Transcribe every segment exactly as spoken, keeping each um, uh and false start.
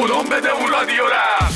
بولون بده اون رادیو را.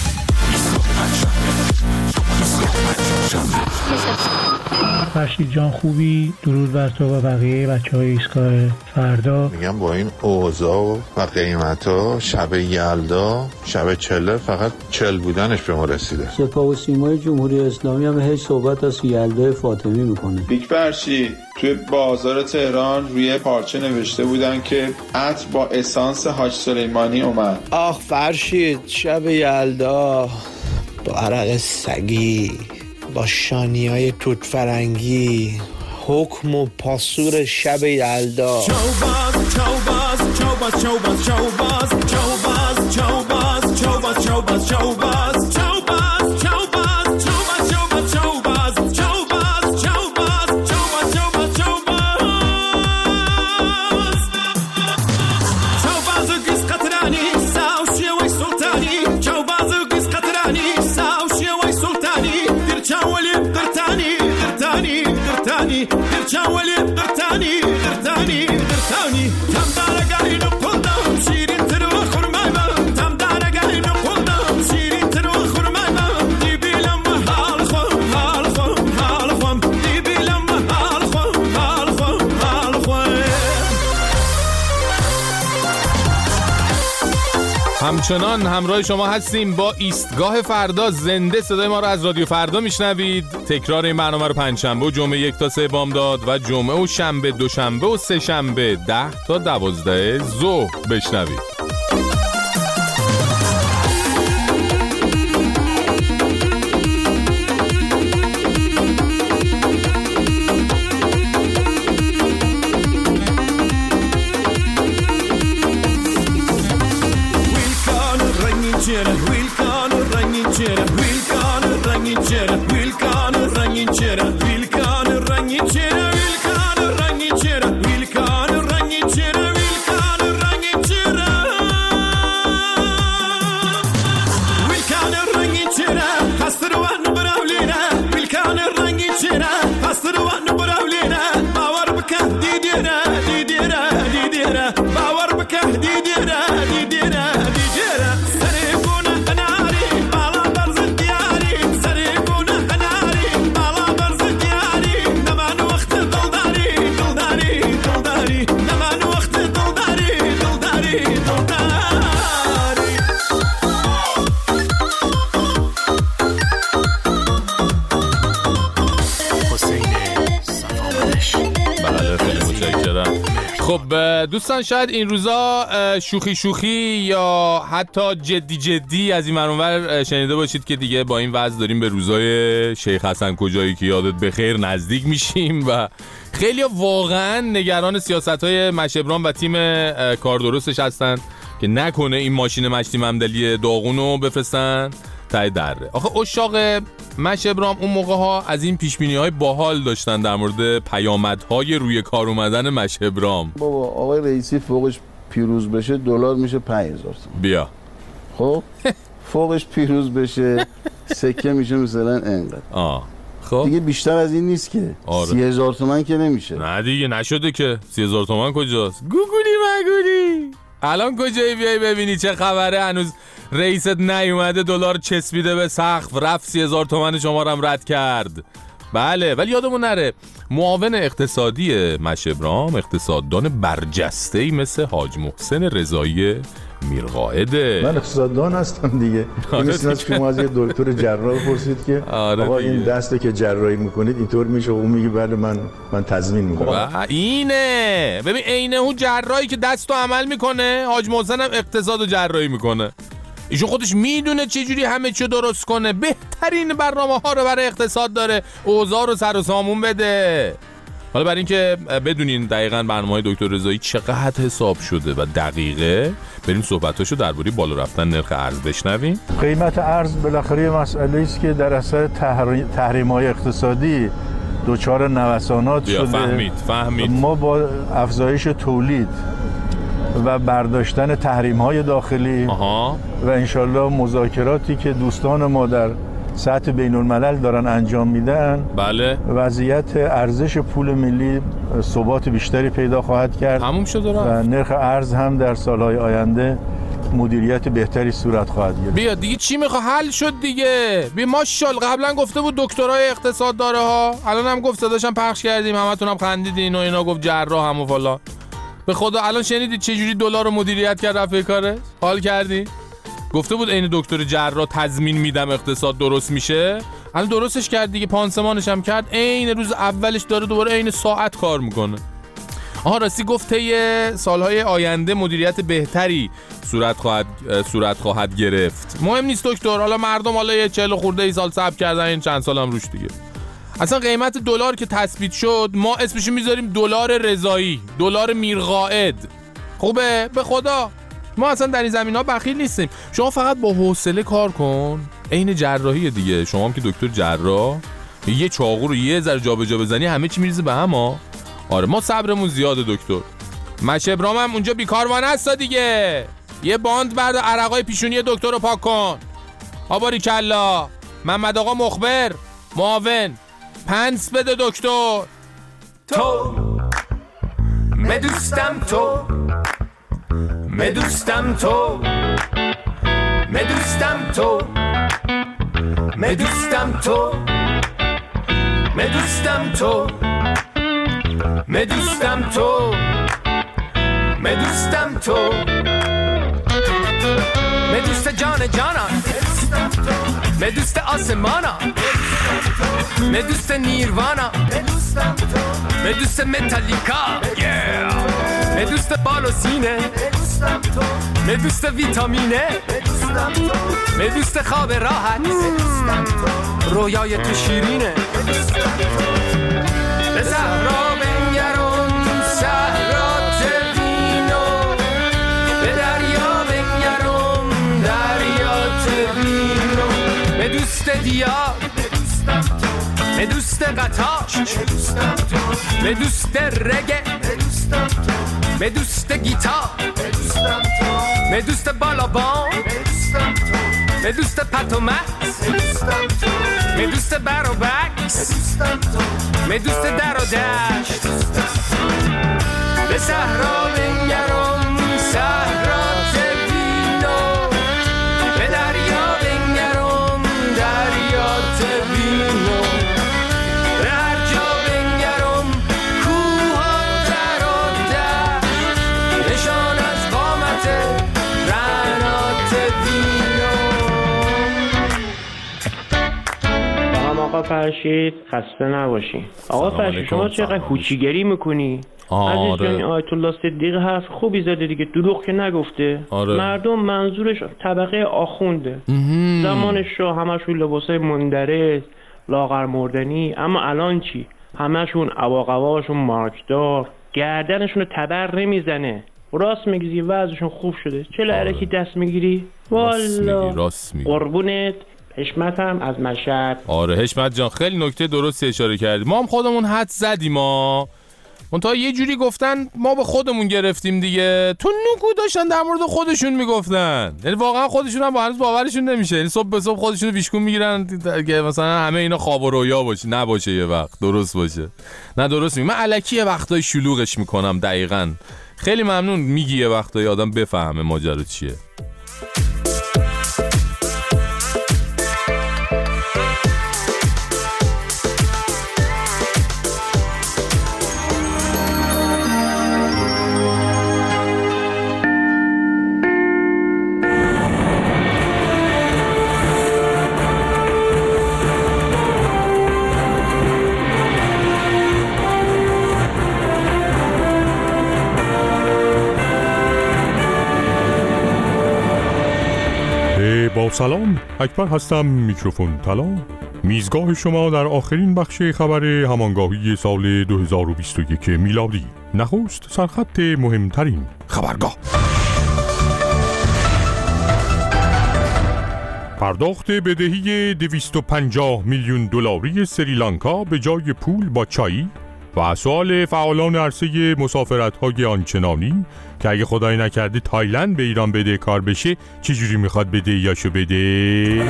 فرشید جان خوبی؟ درود بر تو و بقیه بچه های ایستگاه فردا. میگم با این اوضاع و قیمتا شب یلدا شب چله فقط چل بودنش به ما رسیده. سپاه و سیمای جمهوری اسلامی هم هیچ صحبت از یلدا فاطمی میکنه. بیگ فرشید توی بازار تهران روی پارچه نوشته بودن که عطر با اسانس حاج سلیمانی اومد. آخ فرشید شب یلدا با عرق سگی با شانیای توت فرنگی حکم و پاسور شب یلدا. چوباز چوباز چوباز چوباز چوباز چوباز چوباز چوباز چوباز چوباز جاولي درتاني درتاني درتاني تم دارقاي نقولدم شيرين ترو خرمايم تم دارقاي نقولدم شيرين ترو خرمايم ديبي لما هالخم هالخم هالخم ديبي لما هالخم هالخم هالخم. همچنان همراه شما هستیم با ایستگاه فردا. زنده صدای ما رو از رادیو فردا میشنوید. تکرار این برنامه رو پنجشنبه و جمعه یک تا سه بامداد و جمعه و شنبه دوشنبه و سه شنبه ده تا دوازده ظهر بشنوید. خب دوستان شاید این روزا شوخی شوخی یا حتی جدی جدی از این منور شنیده باشید که دیگه با این وضع داریم به روزای شیخ حسن کجایی که یادت بخیر نزدیک میشیم و خیلی واقعا نگران سیاست‌های مشهبران و تیم کار درستش هستن که نکنه این ماشین مشتی ممدلی داغونو بفرستن تای دره. آخه اشاق مشهبرام اون موقع ها از این پیشبینی‌های باحال داشتن در مورد پیامدهای روی کار اومدن مشهبرام. بابا آقای رئیسی فوقش پیروز بشه دلار میشه پنج هزار تومان. بیا. خب فوقش پیروز بشه سکه میشه مثلا انقدر. آه. خب دیگه بیشتر از این نیست که. آره. سی هزار تومان که نمیشه. نه دیگه نشده که. سی هزار تومان کجاست؟ گوگولی مگولی. الان کجایی بیای ببینی چه خبره؟ هنوز رئیست نیومده دلار چسبیده به سقف رفت سی هزار تومان شما رو هم رد کرد. بله ولی یادمون نره معاون اقتصادی مشهبرام اقتصاددان برجسته‌ای مثل حاج محسن رضایی میرقائده. من اقتصاددان هستم دیگه. این مثل از شما از یه دکتر جراح پرسید که آره آقا این دسته که جراحی میکنید اینطور میشه و اون میگه بله من من تضمین میکنم. اینه ببین عینه اون جراحی که دستو عمل میکنه حاج محسن هم اقتصاد و جراحی میکنه. ایشون خودش میدونه چجوری همه چی درست کنه. بهترین برنامه ها رو برای اقتصاد داره. اوضاع رو سر و سامون بده. حالا برای اینکه بدونین دقیقاً برنامه‌های دکتر رضایی چقدر حساب شده و دقیقه بریم صحبتاشو درباره بالا رفتن نرخ ارز بشنویم. قیمت ارز بالاخره مسئله است که در اثر تحریم‌های اقتصادی دچار نوسانات شده. فهمید فهمید. ما با افزایش تولید و برداشتن تحریم‌های داخلی آها. و انشالله مذاکراتی که دوستان ما در سطح بین الملل دارن انجام میدن بله وضعیت ارزش پول ملی ثبات بیشتری پیدا خواهد کرد. تموم شد و نرخ ارز هم در سالهای آینده مدیریت بهتری صورت خواهد گرفت. بیا دیگه چی میخواد؟ حل شد دیگه. بیا ماشاءالله قبلا گفته بود دکترای اقتصاد داره ها، الان هم گفت صداشم پخش کردیم، همتون هم خندیدین و اینا، گفت جراح هم و فلان. به خدا الان شنیدید چه جوری دلار رو مدیریت کرد رفت کاره؟ حال کردی؟ گفته بود عین دکتر جراح تضمین میدم اقتصاد درست میشه، الان درستش کرد دیگه، پانسمانش هم کرد، عین روز اولش داره دوباره عین ساعت کار میکنه. آها راستی گفت طی سالهای آینده مدیریت بهتری صورت خواهد صورت خواهد گرفت. مهم نیست دکتر، حالا مردم حالا یه چهل خورده ای سال صبر کردن، این چند سال هم روش دیگه. اصلا قیمت دلار که تثبیت شد ما اسمشو میذاریم دلار رضایی، دلار میرقائد. خوبه؟ به خدا ما اصلا در این زمینا بخیل نیستیم. شما فقط با حوصله کار کن، عین جراحی دیگه. شما هم که دکتر جراح، یه چاقو رو یه ذره جابجا بزنی همه چی میریزه به هم ها. آره ما صبرمون زیاده دکتر. مشه ابرام هم اونجا بیکاروانه هستا دیگه، یه باند برد عرقای پیشونی دکتر رو پاک کن. آباری کلا محمد آقا مخبر معاون پنس بده دکتر. تو مدوستم تو مدوستم تو مدوستم تو مدوستم تو مدوستم تو مدوستم تو مدوستم تو مدوست جان جانان مدوست آسمانا مدوست نیروانا مدوست متالیکا مدوست بال و سینه مدوست ویتامینه مدوست خواب راحت رویای تو شیرینه به صحرا بنگرون صحرات وینو به دریا بنگرون دریات وینو مدوست دیار مدوست قطاش مدوست رگه مدوست گیتار مدوست بالابان مدوست پتومت مدوست بر و بکس مدوست در و دشت به صحرا بنگرم صحرات وینو به دریا بنگرم دریات وینو به هر جا بنگرم کوها در و دشت نشان از قامت رعنات وینو. آقا فرشید خسته نباشی. آقا فرشید شما چقدر هوچیگری میکنی؟ عزیز جان آیت الله صدیق حرف خوبی زده دیگه، دروغ که نگفته. آره. مردم منظورش طبقه آخونده. زمانش رو همشون لباسای مندرس لاغر مردنی، اما الان چی؟ همشون عواقباشون مارکدار، گردنشون رو تبر نمیزنه. راست میگی وضعشون خوب شده، چرا علکی دست میگیری؟ والا راست میگی قربونت. حشمت هم از مشهد. آره حشمت جان خیلی نکته درستی اشاره کردی. ما هم خودمون حد زدیم، ما منتها یه جوری گفتن ما به خودمون گرفتیم دیگه. تو نگو داشتن در مورد خودشون میگفتن، یعنی واقعا خودشون هم با هنوز باورشون نمیشه، یعنی صبح به صبح خودشون رو ویشکون میگیرن که مثلا همه اینا خواب و رویا باشه، نباشه یه وقت درست باشه. نه درست میگم، من الکی یه وقتای شلوغش میکنم. دقیقاً خیلی ممنون میگی، یه وقتای آدم بفهمه ماجرا چیه. با سلام، اکبر هستم، میکروفون طلا. میزگاه شما در آخرین بخش خبر همانگاهی سال دو هزار و بیست و یک میلادی. نخست سرخط مهمترین خبرگاه. پرداخت بدهی دویست و پنجاه میلیون دلاری سریلانکا به جای پول با چایی و سوال فعالان عرصه مسافرت‌های آنچنانی که اگه خدای نکرده تایلند به ایران بده کار بشه چجوری میخواد بده یاشو بده.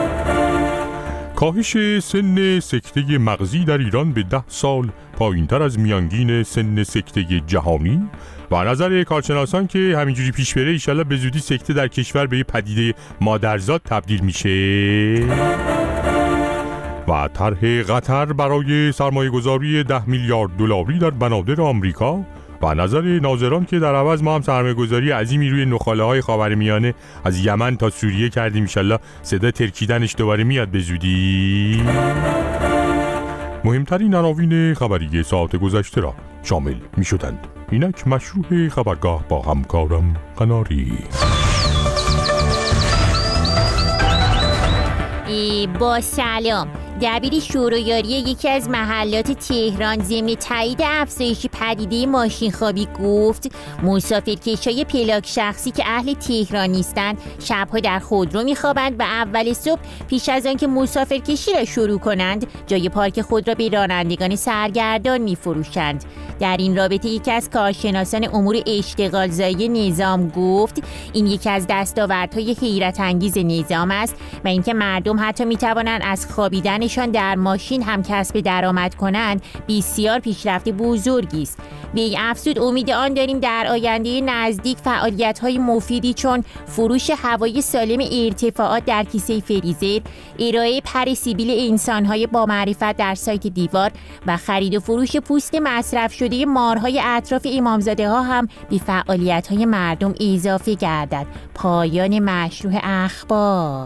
کاهش سن سکته مغزی در ایران به ده سال پایین‌تر از میانگین سن سکته جهانی و نظر کارشناسان که همینجوری پیش بره ایشالله به زودی سکته در کشور به یه پدیده مادرزاد تبدیل میشه. و طرح قطر برای سرمایه‌گذاری ده میلیارد دلاری در بنادر آمریکا و نظر ناظران که در عوض ما هم سرمایه‌گذاری عظیمی روی نخاله‌های خاورمیانه از یمن تا سوریه کردیم، انشالله صدا ترکیدنش دوباره میاد به زودی. مهمترین عناوین خبری ساعت گذشته را شامل می‌شدند. اینک مشروع خبرگاه با همکارم قناری. با سلام. دبیر شورایاری یکی از محلات تهران ضمن تایید افزایش پدیده ماشین خوابی گفت مسافرکشای پلاک شخصی که اهل تهران نیستند شبها در خودرو میخوابند و اول صبح پیش از آنکه مسافرکشی را شروع کنند جای پارک خود را به رانندگان سرگردان میفروشند. در این رابطه یکی از کارشناسان امور اشتغالزایی نظام گفت این یکی از دستاوردهای حیرت انگیز نظام است و اینکه مردم حتی میتوانند از خوابیدنشان در ماشین هم کسب درآمد کنند بسیار پیشرفت بزرگی است. وی افزود امید آن داریم در آینده نزدیک فعالیت‌های مفیدی چون فروش هوای سالم ارتفاعات در کیسه فریزر، ارائه پر سیبیل انسان‌های با معرفت در سایت دیوار و خرید و فروش پوست مصرف شده مارهای اطراف امامزاده‌ها هم به فعالیت‌های مردم اضافه گردد. پایان مشروع اخبار.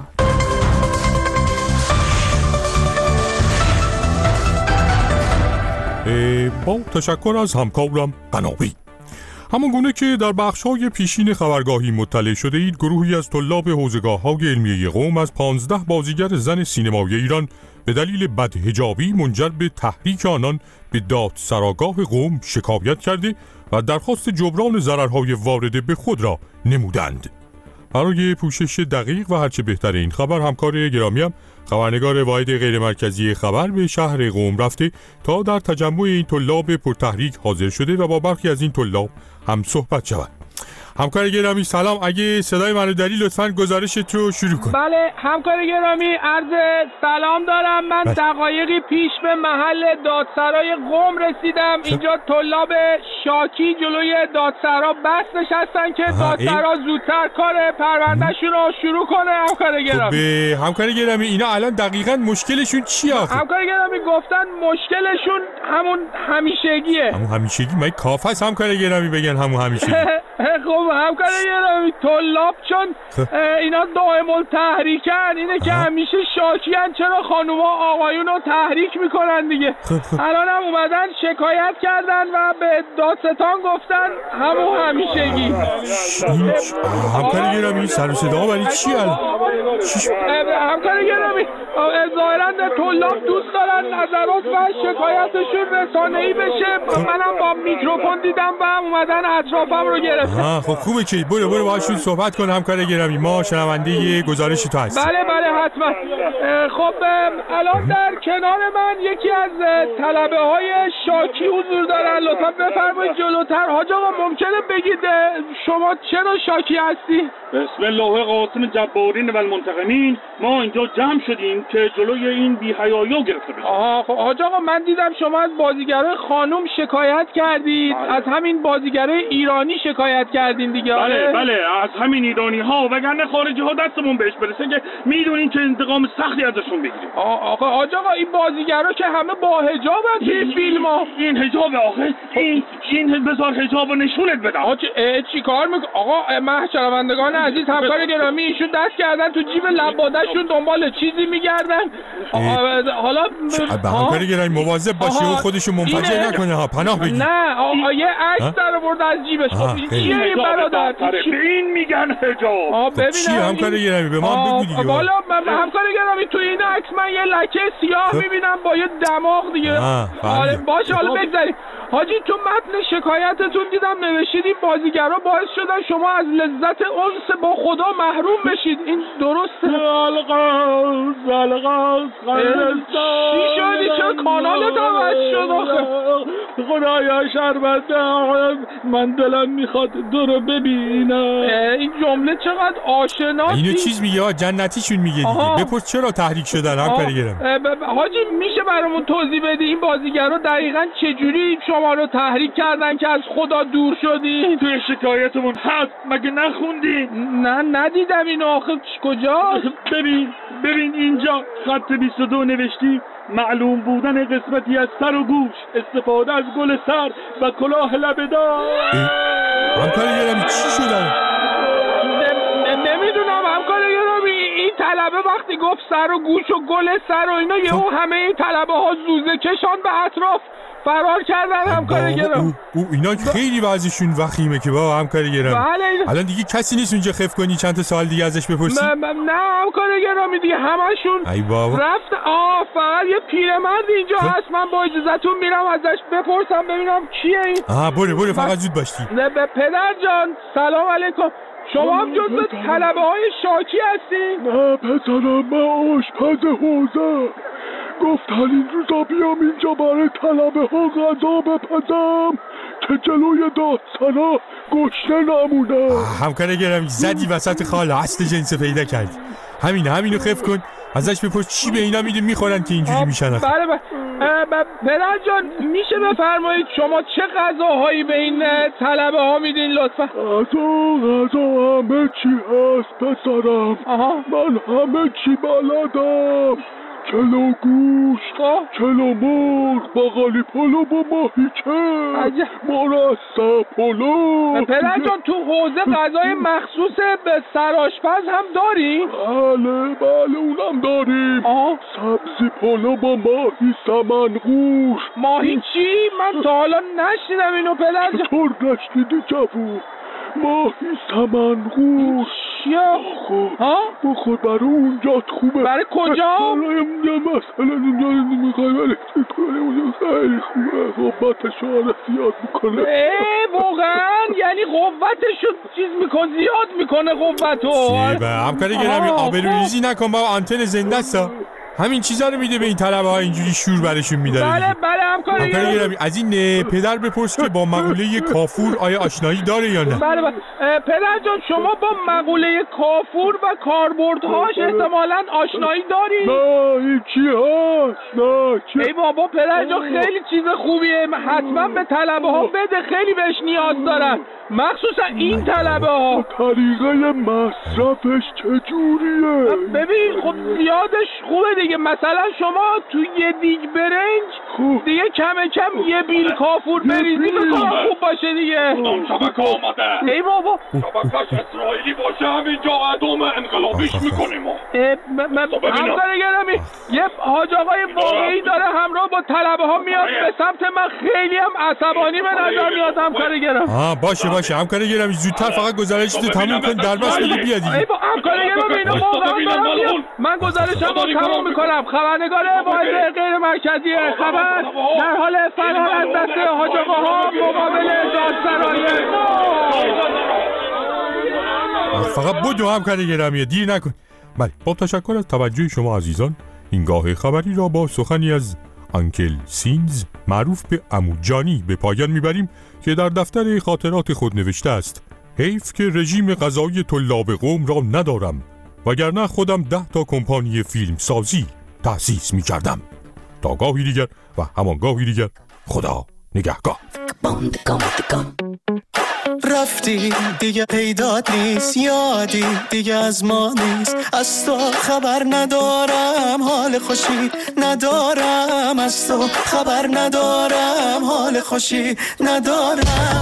با تشکر از همکارم قنابی. همان گونه که در بخش‌های پیشین خبرگاهی مطلع شده اید، گروهی از طلاب حوزه‌گاه‌های علمیه قم از پانزده بازیگر زن سینمایی ایران به دلیل بدحجابی منجر به تحریک آنان به دادسراگاه قم شکایت کرده و درخواست جبران ضررهای وارده به خود را نمودند. برای پوشش دقیق و هرچه بهتر این خبر، همکار گرامیم خبرنگار واحد غیرمرکزی خبر به شهر قم رفته تا در تجمع این طلاب پرتحریک حاضر شده و با برخی از این طلاب هم صحبت شود. همکار گرامی سلام، اگه صدای منو داری لطفاً گزارشت رو شروع کن. بله همکار گرامی، عرض سلام دارم. من دقایقی پیش به محل دادسرای قم رسیدم. اینجا طلاب شاکی جلوی دادسرا بس نشستن که دادسرا زودتر کار پروندهشون رو شروع کنه. همکار گرامی به همکار گرامی اینا الان دقیقاً مشکلشون چیه آخه؟ همکار گرامی گفتن مشکلشون همون همیشگیه. همون همیشگی؟ من کافه است همکار گرامی بگن همون همیشگی. خب همکار گرامی طلاب چون اینا دائم التحریکن، اینه که همیشه شاکیان چرا خانوما آقایون رو تحریک میکنن دیگه. الان هم اومدن شکایت کردن و به دادستان گفتن همون همیشگی. همکار گرامی سر و صدا برای چی الان؟ همکار گرامی ظاهراً طلاب دوست دارن نظرات و شکایتشون رسانه‌ای بشه. منم با میکروفون دیدم و اومدن اطرافم رو گرفتن. خب خوبه که برو برو باهاشون صحبت کن همکار گرامی، ما شنونده گزارش تو هستیم. بله بله حتما. خب الان در کنار من یکی از طلبه های شاکی حضور دارن. لطفا بفرمایید جلوتر. حاج آقا ممکنه بگید شما چرا شاکی هستی؟ بسم الله قاسم جبارین و المنتقمین. ما اینجا جمع شدیم که جلوی این بی‌حیایی‌ها گرفته بشه. آها خب حاج آقا من دیدم شما از بازیگرای خانم شکایت کردید. از همین بازیگرای ایرانی شکایت کردین دیگه. بله بله از همین ایرانی ها، وگرنه خارجی ها دستمون بهش برسه که میدونین که انتقام سختی ازشون بگیریم. آقا حاج آقا این بازیگرا که همه با حجابن توی فیلم ها. این حجاب آخه این این بذار حجابو نشونت بدم. آقا چی کار میکنی؟ آقا محترمندگان عزیز همکار گرامی ایشون دست کردن تو جیب لبادهشون دنبال چیزی میگردن. حالا همکار گرامی مواظب باشی و خودشو منفجر نکنه ها، پناه بگیر. نه آقا یه عکس در آورد از جیبش. خب چیه این برادر؟ به این میگن حجاب. آ ببینم چی همکار گرامی به ما بگو دیگه. والا همکار گرامی تو این عکس من یه لکه سیاه میبینم با یه دماغ دیگه. آره باشه حالا بگذاریم. حاجی تو متن شکایتتون دیدم نوشید این بازیگرا باعث شدن شما از لذت انس با خدا محروم بشید. این درسته؟ الغاز الغاز چی شدی؟ چرا کانالت عوض شد آخه؟ خدایا شرمنده من دلم میخواد تو رو ببینم. این جمله چقدر آشناست. اینو چیز میگه جنتیشون میگه دیگه. بپرس چرا تحریک شدن همکار گرامی. حاجی میشه برامون توضیح بدی این بازیگرا دقیقاً چه جوری شما شما رو تحریک کردن که از خدا دور شدین؟ توی شکایتمون هست، مگه نخوندی؟ نه ندیدم اینو. آخه کجا؟ ببین ببین اینجا خط بیست و دو نوشتی معلوم بودن قسمتی از سر و گوش، استفاده از گل سر و کلاه لبه‌دار. همکار گرامی چی شده؟ نمیدونم همکار گرامی، این طلبه وقتی گفت سر و گوش و گل سر و اینا یهو همه این طلبه ها زوزه کشان به اطراف فرار کردن همکار گرامی. او, او اینا خیلی وضعشون وخیمه که بابا همکار گرامی. بله. الان دیگه کسی نیست اونجا خف کنی چند تا سال دیگه ازش بپرسی؟ م- م- نه همکار گرامی دیگه همشون ای بابا. رفت. آه فقط یه پیرمرد اینجا هست، من با اجازهتون میرم ازش بپرسم ببینم کیه این. آها برو برو فقط زود باشی. نه به پدر جان سلام علیکم. شما هم جزو طلبه های شاکی هستین؟ نه پسرم، من آشپز حوزه. گفتن این روزا بیام اینجا برای طلبه ها غذا بپزم که جلوی داستانا گشته نمونه. همکار گرامی زدی وسط خال، اصل جنس پیدا کردی. همین همینو خف کن، ازش بپرس چی به اینا میدون میخورن که اینجوری میشن. بله بله. پدر جان میشه بفرمایید شما چه غذاهایی به این طلبه ها میدین لطفا؟ غذا غذا همه چی هست پسرم. آها. من همه چی بلدم. چلو گوشت، چلو مرغ، باقالی پلو با ماهیچه، مرصع پلو. پدر جان تو حوزه غذای مخصوص به سرآشپز هم داری؟ بله بله اونم داریم. آه. سبزی پلو با ماهی سمنگوش. ماهی چی؟ من تا حالا نشنیدم اینو پدر جان. چطور نشنیدی جوون؟ ماهی سمنگوش. چیا؟ بخور ها؟ بخور برای اونجا خوبه. برای کجا؟ برای مثلا اونجا میخوای ولی اونجا خیلی خوبه. قوتشو آره زیاد میکنه. ای واقعا یعنی قوتشو چیز میکنه زیاد میکنه قوتو. سیبه همکار گرامی آبروریزی نکن با آنتن زنده است. همین چیزا رو میده به این طلبه ها اینجوری شور برشون میداره. بله بله همکار گرامی از این پدر بپرس که با مقوله کافور آیا آشنایی داره یا نه. بله بله پدر جان شما با مقوله کافور و کاربردهاش احتمالاً آشنایی داری؟ نه این چی هست؟ نه چی؟ ای بابا پدر جان خیلی چیز خوبیه، حتما به طلبه ها بده، خیلی بهش نیاز دارن، مخصوصا این طلبه ها. طریقه مصرفش چجوریه؟ ببین خب زیادش خوبه دیگه. مثلا شما تو یه دیگ برنج دیگه کم کم یه بیل کافور بریزی بکنم خوب باشه دیگه. شبکه آمده. ای بابا شبکهش اسرائیلی باشه همینجا ادوم انقلابیش میکنیم. همکار گرامی یه حاج آقای واقعی داره همراه با طلبه ها میاد به سمت من، خیلی هم عصبانی به نظر میاد همکار گرامی. آه باشه باشه همکار گرامی زودتر فقط گزارشتو تموم کن در بس بده بیاد دیگه. ای با همکار گرامی اینا واقعا دارم میاد. من گزارشم رو تموم میکنم. خبرنگار واحد غیر مرکزی خبر در حال فرار از دست حاج آقاها مقابل دادسرای. فقط بدو همکار گرامی دیر نکن. بله با تشکر از توجه شما عزیزان این گاه خبری را با سخنی از آنکل سینز معروف به عمو جانی به پایان میبریم که در دفتر خاطرات خود نوشته است: حیف که رژیم غذایی طلاب قوم را ندارم وگرنه خودم ده تا کمپانی فیلم سازی تأسیس می کردم. تا گاهی دیگر و همان گاهی دیگر خدا نگهگاه. رفتی دیگه پیدات نیست، یادی دیگه از ما نیست، از تو خبر ندارم، حال خوشی ندارم، از تو خبر ندارم، حال خوشی ندارم.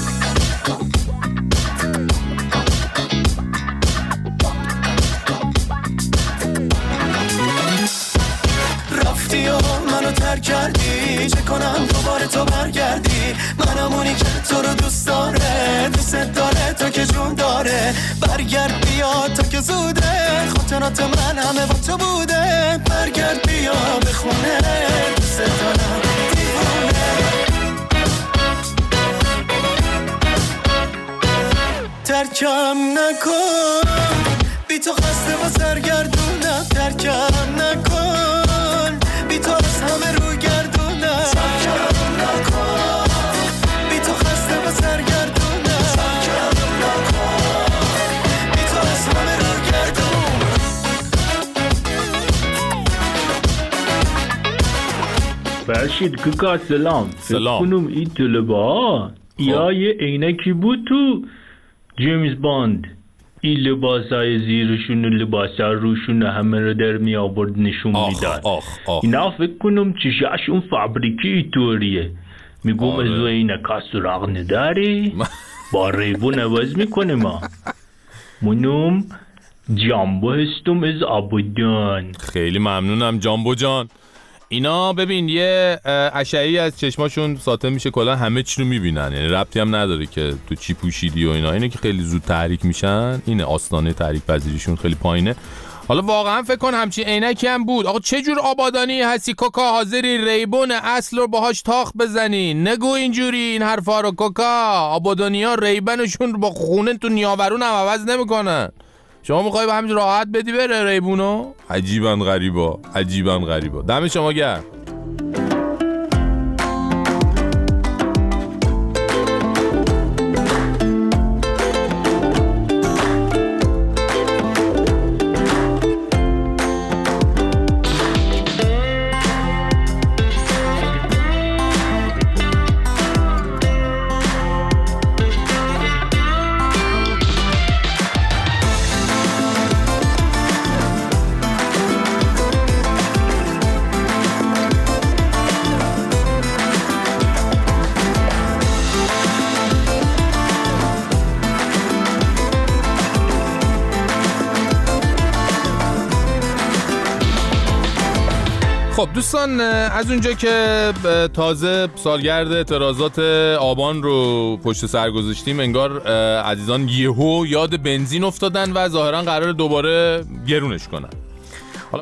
رفتی و منو ترک کردی، چه کنم دوباره تو برگردی؟ منم اونی که تو رو دوست داره، دوست داره تو که جون داره. برگرد بیا تو که زوده، خاطرات من همه با تو بوده. برگرد بیا به خونه، دوست دارم دیوونه. ترکم نکن بی تو خسته و سرگردونم، ترکم نکن بی تو از همه رو گردونم، ترکم نکن بی تو خسته و سرگردونم، ترکم نکن بی تو از همه رو گردونم. فرشید ککا سلام. سلام. فکر کنم این طلبه ها یا یه عینکی بود تو جیمز باند. این لباسای زیرشون و لباسای روشون همه رو در می آورد نشون میداد. اینا فکر کنم چشاشون فابریکی طوریه. میگم از عینکا سراغ نداری؟ با ریبون عوض میکنه ما. منم جامبو هستم از آبادان. خیلی ممنونم جامبو جان. اینا ببین یه اشعه‌ای از چشماشون ساطع میشه، کلا همه چی رو میبینن، یعنی ربطی هم نداره که تو چی پوشیدی و اینا. اینه که خیلی زود تحریک میشن، اینه آستانه تحریک پذیریشون خیلی پایینه. حالا واقعا فکر کن همچین عینکی هم بود. آقا چه جور آبادانی هستی کوکا، حاضری ریبون اصل رو باهاش تاخ بزنی؟ نگو اینجوری این حرفا رو کوکا. آبادانی‌ها ریبنشون با خونه تو نیاورون هم عوض نمیکنن. شما میخوای به همین راحت بدی بره ریبونو؟ عجیباً غریبا، عجیباً غریبا. دم شما گرم. خب دوستان، از اونجا که تازه سالگرد اعتراضات آبان رو پشت سر گذاشتیم، انگار عزیزان یهو یاد بنزین افتادن و ظاهرا قرار دوباره گرونش کنن. حالا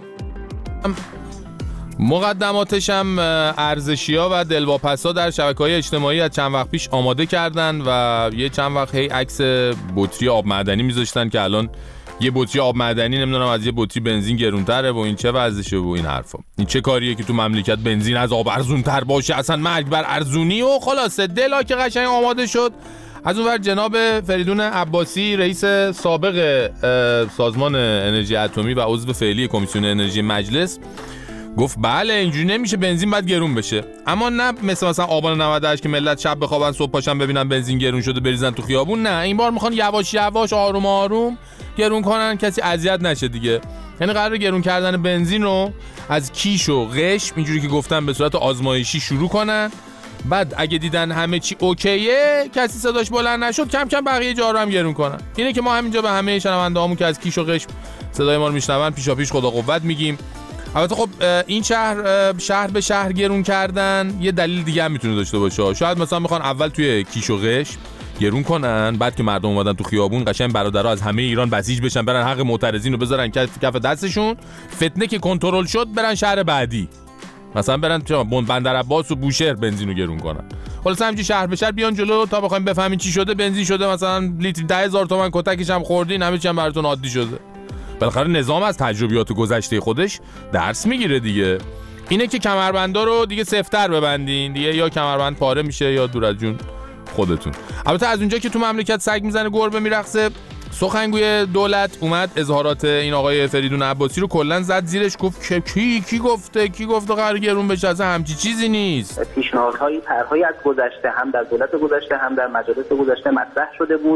مقدماتش هم ارزشی‌ها و دلواپس‌ها در شبکه‌های اجتماعی از چند وقت پیش آماده کردن و یه چند وقت هی عکس بطری آب معدنی میذاشتن که الان یه بطری آب معدنی نمیدونم از یه بطری بنزین گرونتره و این چه وضعشه و این حرفا. این چه کاریه که تو مملکت بنزین از آب ارزونتر باشه؟ اصلا مرگ بر ارزونی. و خلاصه دلا که قشنگ آماده شد. از اونور جناب فریدون عباسی رئیس سابق سازمان انرژی اتمی و عضو فعلی کمیسیون انرژی مجلس گفت بله اینجوری نمیشه، بنزین باید گرون بشه. اما نه مثل مثلا آبان نود و هشت که ملت شب بخوابن صبح پاشن ببینن بنزین گرون شده بریزن تو خیابون. نه، این بار میخوان یواش یواش آروم آروم گرون کنن، کسی اذیت نشه دیگه. یعنی قراره گرون کردن بنزین رو از کیش و قشم اینجوری که گفتن به صورت آزمایشی شروع کنن. بعد اگه دیدن همه چی اوکیه، کسی صداش بلند نشد، کم کم بقیه جا رو هم گرون کنن. اینه که ما همینجا به همه شنونده‌هامون که از کیش و قشم صدای ما رو میشنون پیشا پیش خدا قوت میگیم. البته خب این شهر شهر به شهر گرون کردن یه دلیل دیگه هم میتونه داشته باشه. شاید مثلا میخوان اول توی کیش و قشم گرون کنن، بعد که مردم اومدن تو خیابون قشنگ برادرها از همه ایران بسیج بشن، برن حق معترضین رو بذارن کف کف دستشون، فتنه که کنترل شد برن شهر بعدی، مثلا برن بندر عباس و بوشهر بنزین رو گرون کنن. خلاص همینجوری شهر به شهر بیان جلو تا بخوایم بفهمین چی شده. بنزین شده مثلا لیتر ده هزار تومان، کتکش هم خوردین، همه چی هم براتون عادی شده. بالاخره نظام از تجربیات گذشته خودش درس میگیره دیگه. اینه که کمربندا رو دیگه سفت‌تر ببندین دیگه، یا کمربند پاره میشه یا دور از جون خودتون. البته از اونجا که تو مملکت سگ میزنه گربه میرقصه، سخنگوی دولت اومد اظهارات این آقای فریدون عباسی رو کلا زد زیرش، گفت که کی کی گفته کی گفته قرار گرون بشه، اصلا همچی چیزی نیست. پیشنهادهای طرحهای از گذشته هم در دولت گذشته هم در مجالس گذشته مطرح شده بود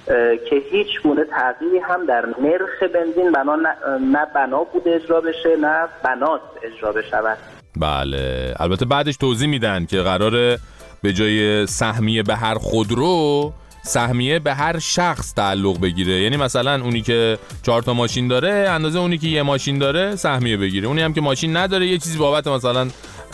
که هیچ گونه تغییری هم در نرخ بنزین بنا نه بنا بوده اجرا بشه نه بناست اجرا بشود. بله، البته بعدش توضیح میدن که قراره به جای سهمیه به هر خودرو سهمیه به هر شخص تعلق بگیره. یعنی مثلا اونی که چهار تا ماشین داره اندازه اونی که یه ماشین داره سهمیه بگیره، اونی هم که ماشین نداره یه چیزی بابت مثلا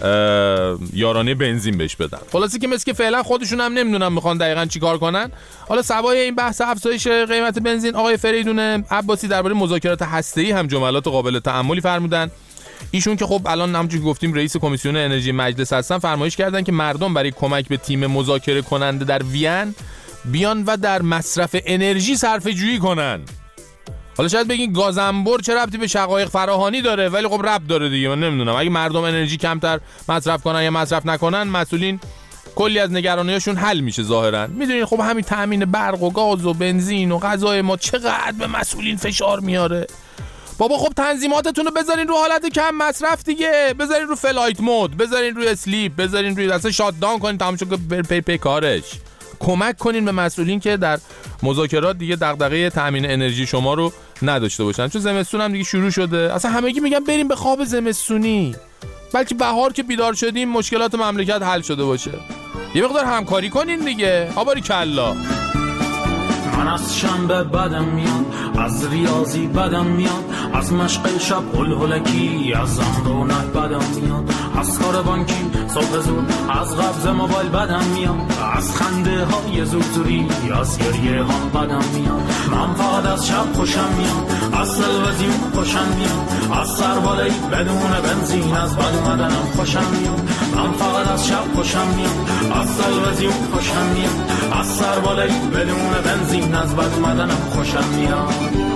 یارانه بنزین بهش بدن. خلاصی که مثل که فعلا خودشون هم نمیدونن میخوان دقیقاً چیکار کنن. حالا سوای این بحث افزایش قیمت بنزین، آقای فریدون عباسی درباره مذاکرات هسته‌ای هم جملات قابل تأملی فرمودن. ایشون که خب الان همونجوری که گفتیم رئیس کمیسیون انرژی مجلس هستن، فرمایش کردن که مردم برای کمک به تیم مذاکره کننده در وین بیان و در مصرف انرژی صرفه جویی کنن. حالا شاید بگین گازنبر چه ربطی به شقایق فراهانی داره، ولی خب ربط داره دیگه. من نمیدونم اگه مردم انرژی کمتر مصرف کنن یا مصرف نکنن، مسئولین کلی از نگرانیاشون حل میشه ظاهرا. میدونین خب همین تامین برق و گاز و بنزین و غذای ما چقدر به مسئولین فشار میاره. بابا خب تنظیماتتون رو بذارین رو حالت کم مصرف دیگه، بذارین رو فلایت مود، بذارین روی اسلیپ، بذارین روی اصلا شات داون کنین تمام شد که پی پی کارش. کمک کنین به مسئولین که در مذاکرات دیگه دغدغه تامین انرژی شما رو نداشته باشن، چون زمستون هم دیگه شروع شده. اصلا همگی میگن بریم به خواب زمستونی، بلکه بهار که بیدار شدیم مشکلات مملکت حل شده باشه. یه مقدار همکاری کنین دیگه. آباری کلا. من از شنبه بدم میاد، از ریاضی بدم میاد، از مشق شب هل هلکی، از رونق بدم میاد، از کار بانکی صبح زود، از قبض موبایل بدم میاد، از خنده های زورزوری، از گریه ها بدم میاد. من فقط از شب خوشم میاد، از تلویزیون خوشم میاد، از سربالایی بدون بنزین از بد اومدنم خوشم میاد. من فقط از شب خوشم میاد، از تلویزیون خوشم میاد، از سربالایی بدون بنزین از بد اومدنم خوشم میاد.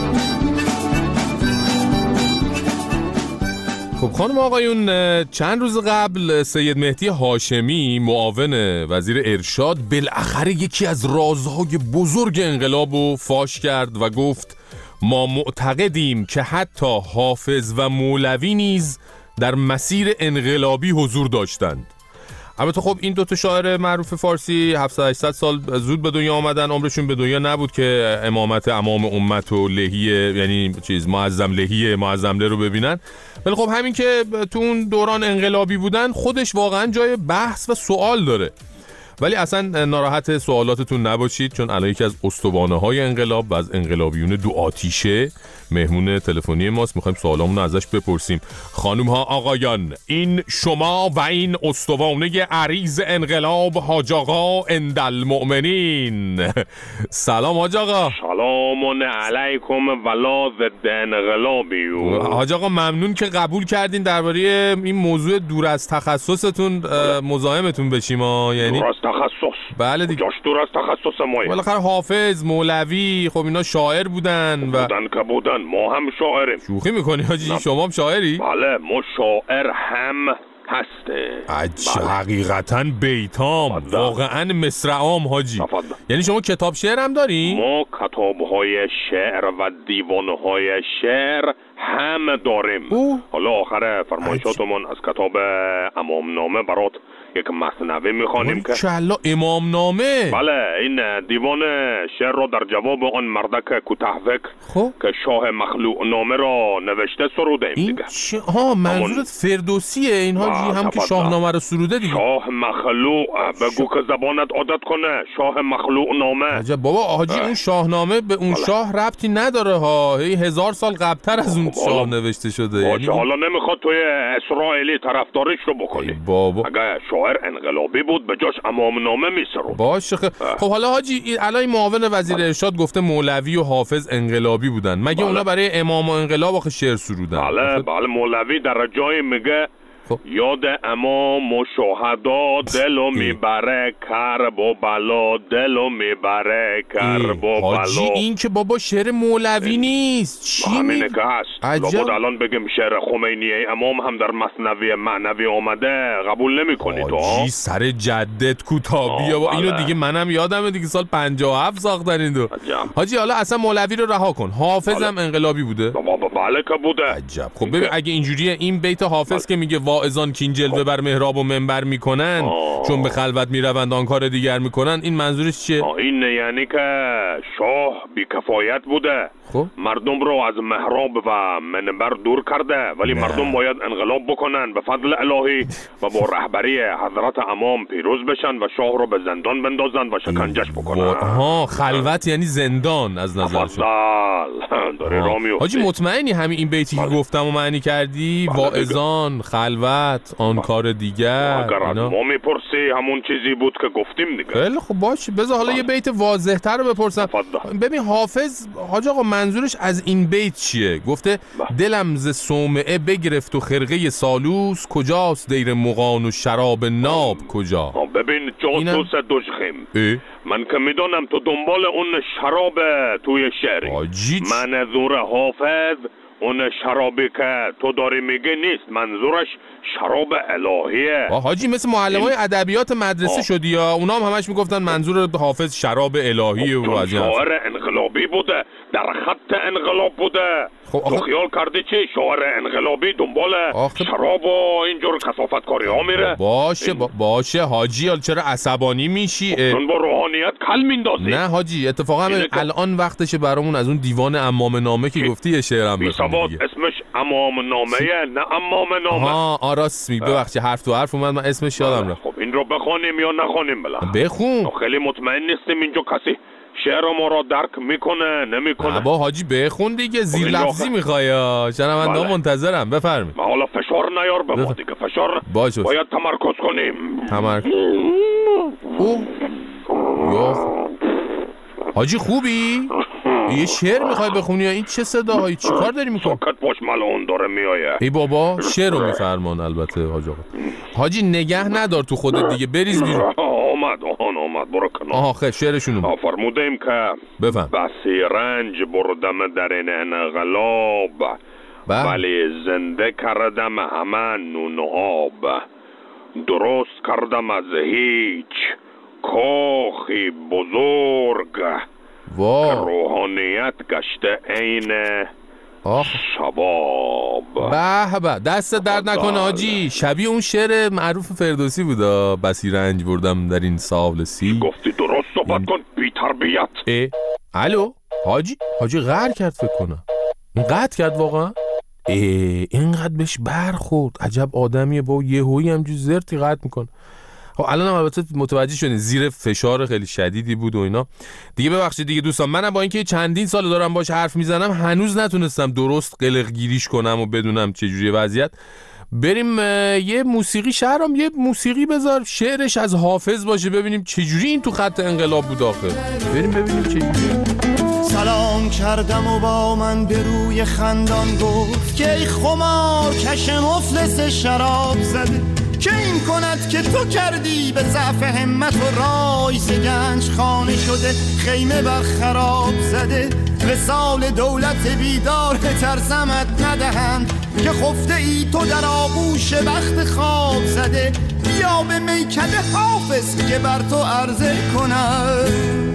خب خانم آقایون، چند روز قبل سید مهدی هاشمی معاون وزیر ارشاد بالاخره یکی از رازهای بزرگ انقلاب رو فاش کرد و گفت ما معتقدیم که حتی حافظ و مولوی نیز در مسیر انقلابی حضور داشتند. البته خب این دوتا شاعر معروف فارسی هفتصد هشتصد سال زود به دنیا آمدن، عمرشون به دنیا نبود که امامت امام امت و لهیه، یعنی چیز معظم لهیه معظم له رو ببینن. ولی خب همین که تو اون دوران انقلابی بودن خودش واقعا جای بحث و سوال داره. ولی اصلا ناراحت سوالاتتون نباشید، چون الان یکی از استوانه‌های انقلاب و از انقلابیون دو آتیشه مهمون تلفنی ماست. میخوایم سوالامون رو ازش بپرسیم. خانم ها آقایان، این شما و این استوانه عریض انقلاب حاج آقا اندالمؤمنین. سلام حاج آقا. سلام علیکم ولا ضد انقلابی. حاج آقا ممنون که قبول کردین درباره این موضوع دور از تخصصتون مزاحمتون بشیم. یعنی دور از تخصص؟ بله دیگه. جاش دور از تخصص ما. بالاخره حافظ، مولوی، خب اینا شاعر بودن و بودن که بودن. ما هم شاعریم. شوخی میکنی حاجی؟ شما هم شاعری؟ بله ما شاعر هم هسته. عجب. حقیقتا بیتام، واقعا مصرعام حاجی. تفضل. یعنی شما کتاب شعر هم داری؟ ما کتاب‌های شعر و دیوان‌های شعر هم داریم. اوه. حالا آخر فرمایشاتمون از کتاب امام نامه برات یک مثنوی میخوانیم که کلا امام نامه. بله این دیوان شعر رو در جواب آن مردک کوتاه‌فکر خب که شاه مخلوق نامه را نوشته سروده ایم دیگه. چه ها منظورت فردوسیه این حاجی، هم که شاهنامه رو سروده دیگه. شاه مخلوق بگو که زبانت عادت کنه. شاه مخلوق نامه. عجب بابا حاجی اون شاهنامه به اون بله. شاه ربطی نداره ها، هی هزار سال قبلتر از اون شاه نوشته شده. یعنی حالا نمیخواد توی اسرائیلی طرفداریش رو بکنی بابا. اگه شاعر انقلابی بود به جاش امام نامه میسرود. باشه خب. خب حالا حاجی الان معاون وزیر ارشاد گفته مولوی و حافظ انقلابی بودن، مگه بله. اونا برای امام و انقلاب آخه شعر سرودن؟ بله بله مولوی در جای میگه خب. یاد امام و شهدا دلو میبره کرب و بلا، دلو میبره کرب و بلا. حاجی این که بابا شعر مولوی نیست. چی همینه که هست. لابد الان بگیم شعر خمینی امام هم در مثنوی معنوی آمده، قبول نمی کنی تو؟ حاجی سر جدت کوتابیه و اینو دیگه منم یادمه دیگه سال پنجاه و هفت ساختن این دو. حاجی حالا اصلا مولوی رو رها کن، حافظ هم انقلابی بوده؟ بله که بوده. عجب. خب ببین اگه اینجوریه این بیت حافظ که میگه واعظان که این جلوه بر محراب و منبر میکنن آه. چون به خلوت میروند آن کار دیگر میکنن، این منظورش چیه؟ این یعنی که شاه بیکفایت بوده. خب؟ مردم رو از محراب و منبر دور کرده، ولی نه. مردم باید انقلاب بکنن به فضل الهی و با رهبری حضرت امام پیروز بشن و شاه رو به زندان بندازن و شکنجش بکنن. ها خلوت یعنی زندان از نظر شد. داری رامیو. حاجی مطمئنی همین این بیتی که گفتم و معنی کردی؟ واعظان، خلوت، آن با. کار دیگر. اگر از ما میپرسی همون چیزی بود که گفتیم دیگه. خیلی خب باشه، بذار حالا یه بیت واضح‌تر رو بپرسم. ببین حافظ حاج آقا منظورش از این بیت چیه؟ گفته دلم ز صومعه بگرفت و خرقه سالوس، کجاست دیر مغان و شراب ناب کجا؟ ببین جاسوس دژخیم، من که میدونم تو دنبال اون شراب توی شعری. منظور حافظ اون شرابی که تو داری میگه نیست، منظورش شراب الهیه. حاجی مثل معلمای ادبیات مدرسه شدی یا اونا هم همش میگفتن منظور حافظ شراب الهیه و از این شاعر انقلابی بوده، در خط انقلاب بوده. خب تو خیال کردی چی؟ شاعر انقلابی دنبال آخه... شراب و اینجور کثافت کاری ها میره؟ باشه با... باشه حاجی، حالا چرا عصبانی میشی؟ چون با روحانیت کل میندازی. نه حاجی اتفاقا الان وقتشه برامون از اون دیوان امام نامه که گفتی یه شعرم بخونی دیگه. اسمش امام نامه نه امام نامه. ها آراس می ببخشید حرف تو حرف اومد من اسمش یادم رفت. خب این رو بخونیم یا نخونیم بلا؟ بخون. خیلی مطمئن نیستیم اینجا کسی شعر ما را درک میکنه نمیکنه. با حاجی بخون دیگه، زیر لفظی میخوای یا شنونده ها منتظرم. بفرمایید. حالا فشار نیار به ما دیگه، فشار باشه. باید تمرکز کنیم. تمرکز. او یا حاجی خوبی؟ یه شعر میخوای بخونی یا این چه صداهایی؟ چی کار داری میکنی؟ ساکت باش ملعون داره میایه. ای بابا شعر رو میفرمان البته حاج آقا. حاجی نگه ندار تو خودت دیگه، بریز بیرون. آمد آهان آمد برو کنار. آها خیلی شعرشونو فرمودیم که بفهم. بسی رنج بردم در این انقلاب ولی زنده کردم همه نون آب، درست کردم از هیچ کاخی بزرگ واو. روحانیت گشته عین آخ شباب. به به دست درد نکنه حاجی، شبیه اون شعر معروف فردوسی بودا، بسی رنج بردم در این سال سی. گفتی درست صحبت کن بی تربیت. اه الو حاجی حاجی غر کرد فکر کنم. این قطع کرد واقعا؟ اه اینقدر بهش برخورد، عجب آدمیه با یهویی همجور زرتی قطع میکنه. خب الان هم البته متوجه شدین زیر فشار خیلی شدیدی بود و اینا دیگه. ببخشید دیگه دوستان، منم با اینکه چندین سال دارم باش حرف میزنم هنوز نتونستم درست قلق گیریش کنم و بدونم چه جوریه وضعیت. بریم یه موسیقی شهرام یه موسیقی بذار شعرش از حافظ باشه ببینیم چه جوری این تو خط انقلاب بود آخه. بریم ببینیم چه جوریه. سلام کردم و با من به روی خندان گفت که ای خمار کش مفلس شراب زده، که این کند که تو کردی به ضعف همت و رای ز گنج خانه شده، خیمه بر خراب زده. وصال دولت بیدار ترسمت ندهند که خفته ای تو در آغوش بخت خواب زده. بیا به میکده حافظ که بر تو عرضه کند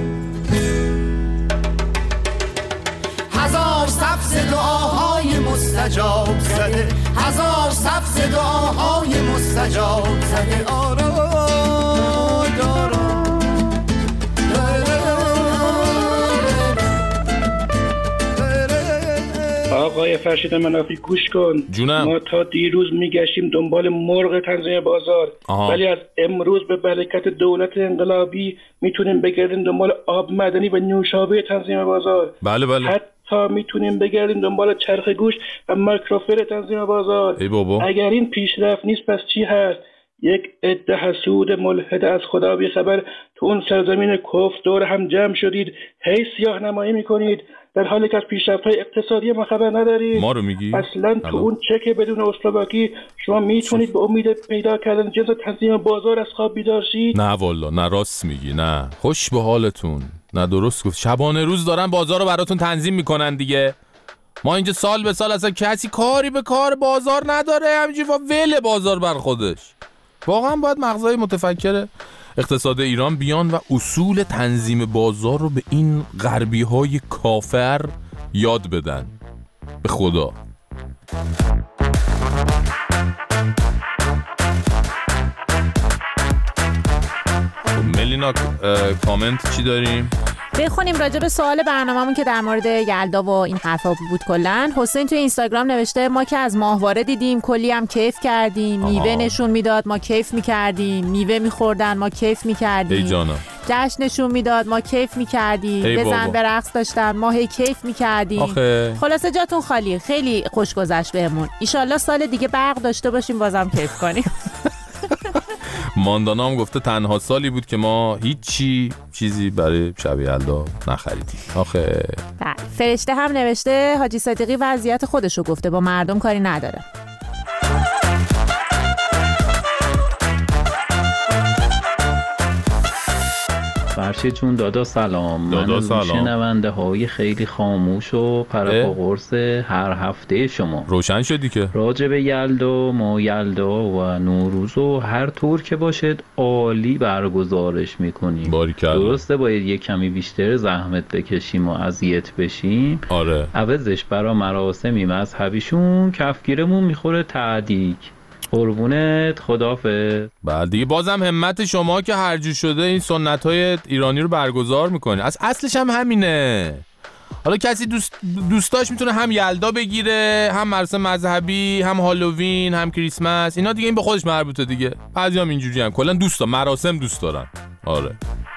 هزار صف دعاهای مستجاب زده، هزار صف دعاهای مستجاب زده. آرا دارا آقای فرشید منافی گوش کن. جونم. ما تا دیروز میگشتیم دنبال مرغ تنظیم بازار آها. ولی از امروز به برکت دولت انقلابی میتونیم بگردیم دنبال آب معدنی و نوشابه تنظیم بازار. بله بله. حتی میتونیم بگردیم دنبال چرخ گوش و مایکروفر تنظیم بازار. ای بابا. اگر این پیشرفت نیست پس چی هست؟ یک عده حسود ملحد از خدا بی خبر تو اون سرزمین کفر دور هم جمع شدید، هی سیاه نمایی میکنید در حالی که از پیشرفت‌های اقتصادی ما خبر ندارید. ما رو میگی؟ اصلا تو اون چک بدون اسلوواکی شما میتونید به امید پیدا کردن جنس تنظیم بازار از خواب بیدار شید؟ نه والا نه راست میگی، نه خوش به حالتون، نه درست گفت. شبانه روز دارن بازار رو براتون تنظیم میکنن دیگه. ما اینجا سال به سال اصلا کسی کاری به کار بازار نداره، همینجوری ول بازار بر خودش. واقعا باید مغزای متفکر اقتصاد ایران بیان و اصول تنظیم بازار رو به این غربی های کافر یاد بدن. به خدا. ملینا کامنت چی داریم؟ بخونیم راجع به سوال برنامه‌مون که در مورد یلدا و این حرفا بود. کلاً حسین توی اینستاگرام نوشته ما که از ماهواره دیدیم کلی هم کیف کردیم، میوه نشون میداد ما کیف میکردیم، میوه میخوردن ما کیف میکردیم، ای جانا جشن نشون میداد ما کیف میکردیم، بزن به رقص داشتن ما هی کیف میکردیم. آخه. خلاصه جاتون خالی، خیلی خوش گذشت بهمون. ان شاءالله سال دیگه برق داشته باشیم بازم کیف کنیم. ماندانا هم گفته تنها سالی بود که ما هیچی چیزی برای شب یلدا نخریدیم. آخه بله. فرشته هم نوشته حاجی صدیقی وضعیت خودشو گفته، با مردم کاری نداره. فرشید جون دادا سلام. دادا من سلام. شنونده های خیلی خاموش و پرپا قرص هر هفته شما. روشن شدی که راجع به یلدا، ما یلدا و نوروز و هر طور که باشد عالی برگزارش میکنیم. باریکلا. درسته باید یک کمی بیشتر زحمت بکشیم و اذیت بشیم. آره. عوضش برا مراسمی مذهبیشون کفگیرمون میخوره تعدیق. قربونت، خدافظ. بعد دیگه بازم همت شما که هرجور شده این سنت‌های ایرانی رو برگزار میکنه. از اصلش هم همینه. حالا کسی دوست دوستاش میتونه هم یلدا بگیره، هم مراسم مذهبی، هم هالووین، هم کریسمس. اینا دیگه این به خودش مربوطه دیگه. بعضیام اینجوری هم کلا دوستا مراسم دوست دارن. آره.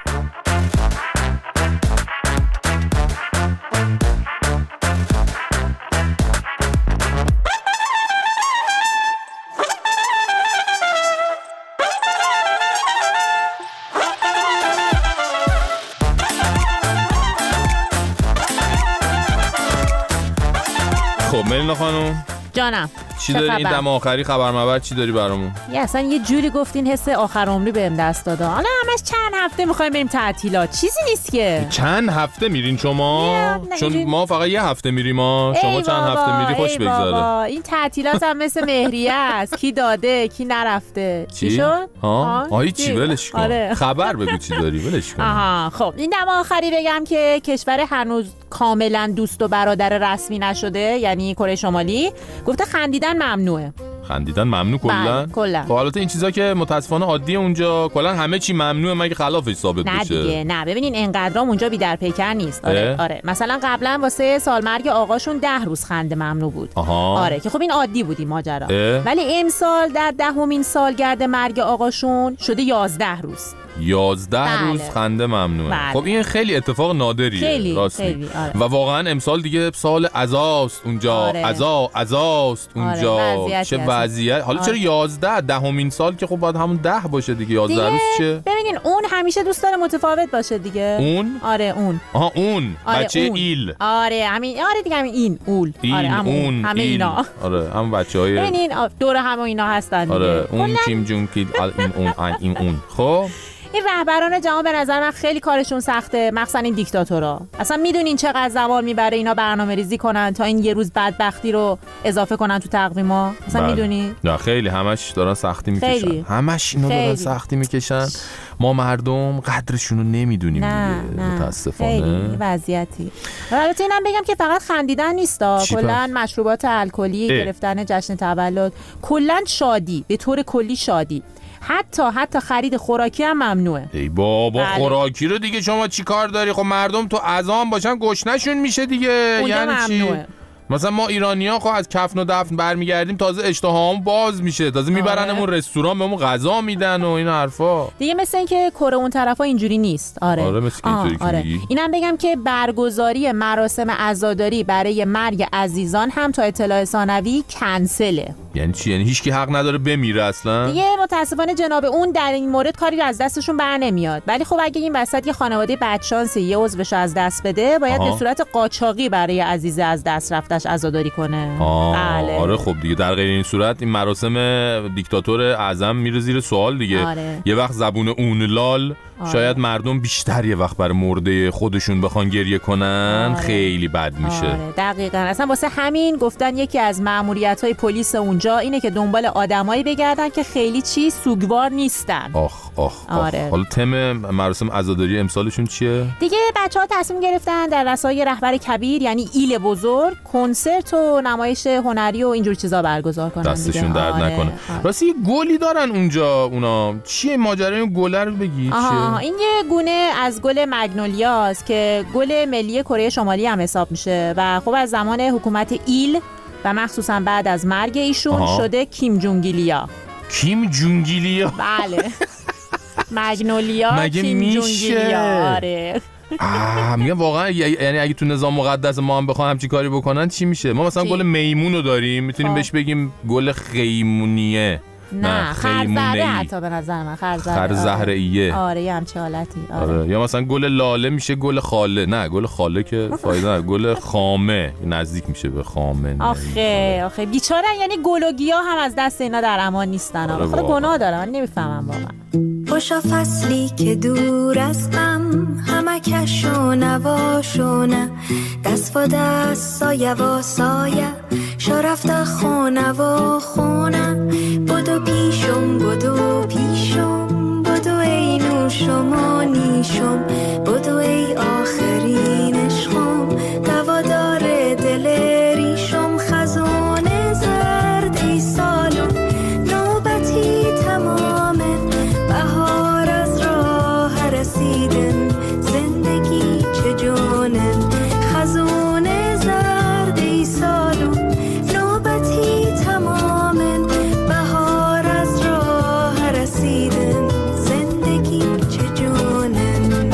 خب ملینا خانم جانم چی داری این دم آخری خبر مبر چی داری برامون؟ یه اصلا یه جوری گفتین حس آخر عمری بهم دست داده. حالا همش چند هفته میخوایم بریم تعطیلات، چیزی نیست که. چند هفته میرین شما؟ چون ما فقط یه هفته میریم ما. شما چند هفته میری خوش بگذاره. این تعطیلات هم مثل مهریه است، کی داده کی نرفته. چی شد؟ ها آی چی ولش کن. آره. خبر بگو چی داری ولش کن. آها خب این دم آخری بگم که کشور هنوز کاملا دوست و برادر رسمی نشده، یعنی کره شمالی گفته خندیدن ممنوعه. خندیدن ممنوع کلا؟ کلا. خب البته این چیزا که متاسفانه عادیه اونجا، کلا همه چی ممنوعه مگه خلافش ثابت بشه. نه دیگه نه، ببینین انقدرام اونجا بی در پیکر نیست. آره آره مثلا قبلا واسه سالمرگ آقاشون ده روز خنده ممنوع بود. آها. آره که خب این عادی بود این ماجرا. ولی امسال در دهمین سالگرد مرگ آقاشون شده یازده روز. یازده بله. روز خنده ممنوعه. بله. خب این خیلی اتفاق نادریه. خیلی راستی. خیلی آره. و واقعا امسال دیگه سال عزاست اونجا. آره. عزا عزاست اونجا. آره. چه وضعیت. حالا آره. چرا یازده دهمین سال که خب باید همون ده باشه دیگه. یازده روز چه؟ ببینین اون همیشه دوست داره متفاوت باشه دیگه. اون؟ آره اون. آها اون. آره بچه اون. ایل. آره همین آره دیگه همین این اول. این آره همون. اون همه ایل. اینا. آره هم بچهای. ببینین دور هم اینا هستن دیگه. آره اون کیم جون کی این اون این اون. خب این رهبران جهان به نظر من خیلی کارشون سخته، مخصوصا این دیکتاتورا. اصلا میدونین چقدر زمان میبره اینا برنامه‌ریزی کنن تا این یه روز بدبختی رو اضافه کنن تو تقویما؟ اصلا میدونی؟ نه خیلی همش دارن سختی میکشن. همش اینا دارن سختی میکشن. ما مردم قدرشون رو نمیدونیم دیگه متاسفانه. خیلی وضعیتی. البته اینم بگم که فقط خندیدن نیستا، کلا مشروبات الکلی، گرفتن جشن تولد، کلا شادی، به طور کلی شادی. حتی حتی خرید خوراکی هم ممنوعه. ای بابا بله. خوراکی رو دیگه شما چی کار داری؟ خب مردم تو اذان باشن گشنشون میشه دیگه. یعنی چی؟ مثلا ما ایرانی‌ها خب از کفن و دفن برمیگردیم تازه اشتهامون باز میشه، تازه میبرنمون رستوران بهمون غذا میدن و این حرفا. دیگه مثل اینکه کره اون طرفا اینجوری نیست. آره آره مثل اینجوری آره. اینم بگم که برگزاری مراسم عزاداری برای مرگ عزیزان هم تا اطلاع ثانوی کنسله. یعنی چی؟ یعنی هیچ کی حق نداره بمیره اصلا؟ دیگه متاسفانه جناب اون در این مورد کاری از دستشون بر نمیاد. ولی خب اگه این وسط یه خانواده بدشانسی یه عضوش از دست بده، باید آها. به صورت قاچاقی برای عزیز از دست رفتش عزاداری کنه. بله. آره خب دیگه در غیر این صورت این مراسم دیکتاتور اعظم میره زیر سوال دیگه. آره. یه وقت زبون اونلال آره. شاید مردم بیشتر یه وقت برای مرده خودشون بخوان گریه کنن. آره. خیلی بد میشه. آره دقیقاً. اصلا واسه همین گفتن یکی از ماموریت‌های پلیس اونجا اینه که دنبال آدمایی بگردن که خیلی چی سوگوار نیستن. آخ آخ آره. آخ. حالا تم مراسم عزاداری امسالشون چیه؟ دیگه بچه‌ها تصمیم گرفتن در رسای رهبر کبیر یعنی ایل بزرگ کنسرت و نمایش هنری و اینجور چیزا برگزار کنن. دستشون درد آره. نکنه. آره. راستی یه گلی دارن اونجا اونا. چیه ماجرای اون گل رو بگی؟ آها. این یه گونه از گل مگنولیاست که گل ملی کره شمالی هم حساب میشه و خب از زمان حکومت ایل و مخصوصا بعد از مرگ ایشون آها. شده کیم جونگیلیا. کیم جونگیلیا؟ بله. مگنولیا مگه کیم میشه؟ جونگیلیا. آره. آه میگم واقعا یعنی اگه تو نظام مقدس ما هم بخوام همچین کاری بکنن چی میشه؟ ما مثلا گل میمون رو داریم میتونیم بهش بگیم گل خیمونیه. نه خرزهره حتی به نظر من خرزهره. خرزهره ایه. آره یه همچه حالتی. آره. آره. یا مثلا گل لاله میشه گل خاله. نه گل خاله که فایده نه. گل خامه نزدیک میشه به خامه. آخه آخه بیچاره یعنی گل و گیاه هم از دست اینا در امان نیستن. آره خود گناه دارن. من نمیفهمم واقعا. خوشا فصلی که دور از غم، همه کش و نواشونه، دست و دست سایه و سایه، شو رفته خونه و خونه. بدو پیشم بدو پیشم، بدو ای نوشم و نیشم، بدو ای آخرین عشقم، دوادار دل ریشم. خزانه زرد ای سالم، نوبتی تمامه، بهار از راه رسیدن، زندگی چه جونن. خزانه زرد ای سالم، نوبتی تمامه، بهار از راه رسیدن، زندگی چه جونن.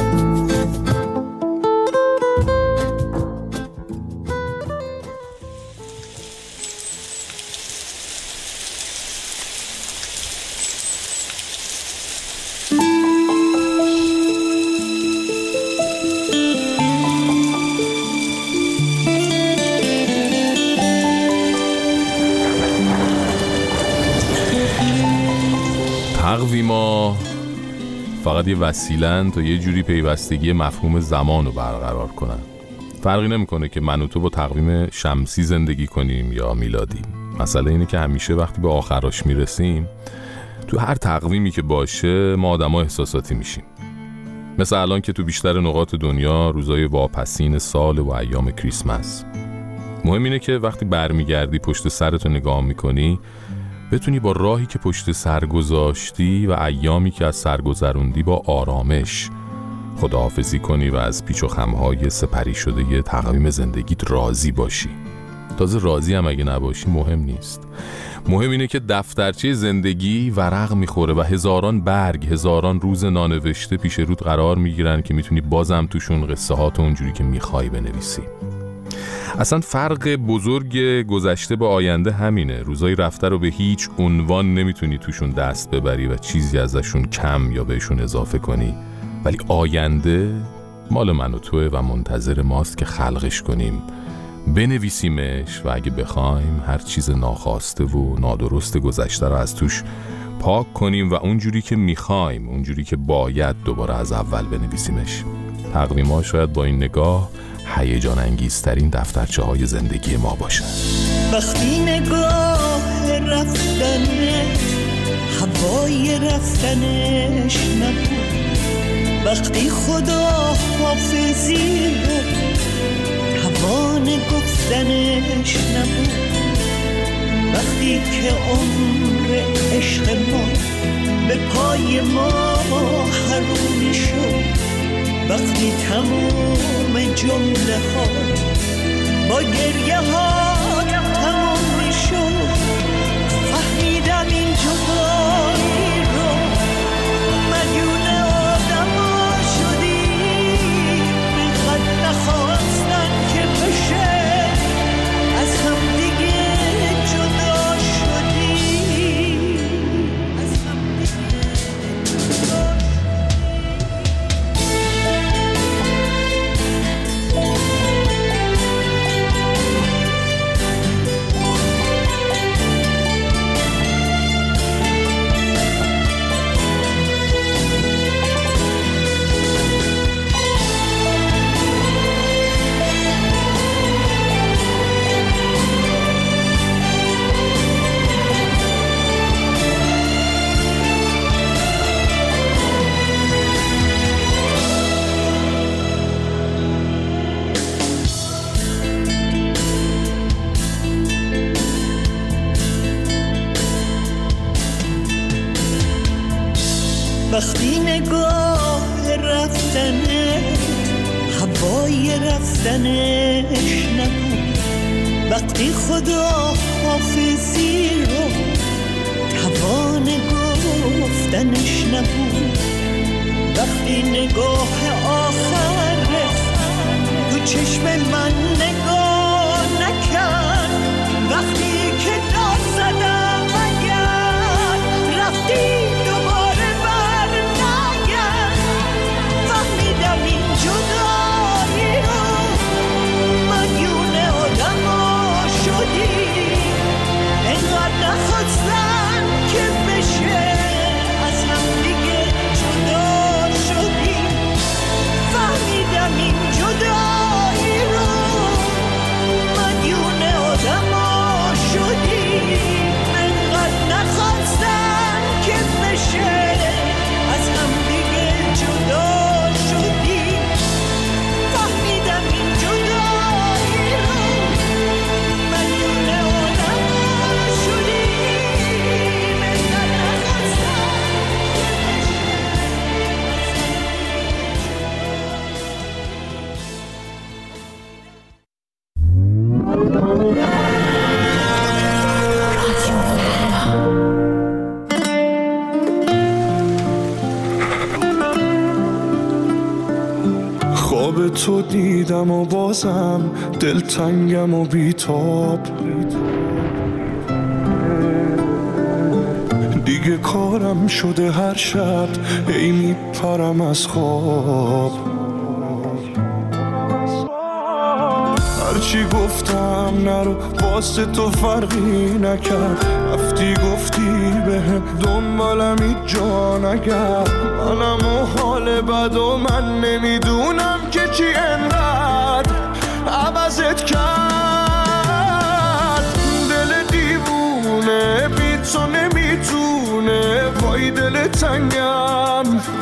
تقویما فقط یه وسیله‌اند تا یه جوری پیوستگی مفهوم زمان رو برقرار کنن. فرقی نمیکنه که من و تو با تقویم شمسی زندگی کنیم یا میلادی. مسئله اینه که همیشه وقتی به آخراش میرسیم، تو هر تقویمی که باشه ما آدم‌ها احساساتی میشیم. مثل الان که تو بیشتر نقاط دنیا روزای واپسین سال و ایام کریسمس. مهم اینه که وقتی برمیگردی پشت سرتو نگاه میکنی، بتونی با راهی که پشت سر گذاشتی و ایامی که از سر گذروندی با آرامش خداحافظی کنی و از پیچ و خمهای سپری شده یه تقویم زندگیت راضی باشی. تازه راضی هم اگه نباشی مهم نیست. مهم اینه که دفترچه زندگی ورق میخوره و هزاران برگ، هزاران روز نانوشته پیش رود قرار میگیرن که میتونی بازم توشون قصه هاتو اونجوری که میخوای بنویسی. اصلا فرق بزرگ گذشته با آینده همینه. روزای رفته رو به هیچ عنوان نمیتونی توشون دست ببری و چیزی ازشون کم یا بهشون اضافه کنی، ولی آینده مال من و توه و منتظر ماست که خلقش کنیم، بنویسیمش و اگه بخوایم هر چیز ناخواسته و نادرست گذشته رو از توش پاک کنیم و اونجوری که میخوایم، اونجوری که باید دوباره از اول بنویسیمش. تقویم‌ها شاید با این نگاه هیجان انگیزترین دفترچه های زندگی ما باشن. وقتی نگاه رفتنه هوای رفتنش نبود، وقتی خدا حافظی رو توان گفتنش نبود، وقتی که عمر عشق ما به پای ما حرومی شد، وقتی تموم جمله ها با گریه ها تموم می شد، فهمیدم این جدایی رو مدیون آدم ها شدیم، اینقدر نخواستن که بشه از هم دیگه جدا شدیم، از هم دیگه جدا. وقتی نگاه رفتنه هوای رفتنش نبود، وقتی خدا حافظی رو توان گفتنش نبود، وقتی نگاه آخر تو چشم من نگاه نکرد، وقتی که داد زدم اگر رفتی جدایی رو مدیون آدم ها شدی، اینقدر نخواستن که بشه از هم دیگه فهمیدم و بازم دلتنگم و بیتاب. دیگه کارم شده هر شب ای میپرم از خواب. هرچی گفتم نرو واسه تو فرقی نکرد، رفتی گفتی بهم دنبالم هیچ جا نگرد. منم و حال بد و من نمیدونم که چی انقدر عوضت کرد. دل دیوونه بی تو نمیتونه، وای دل تنگم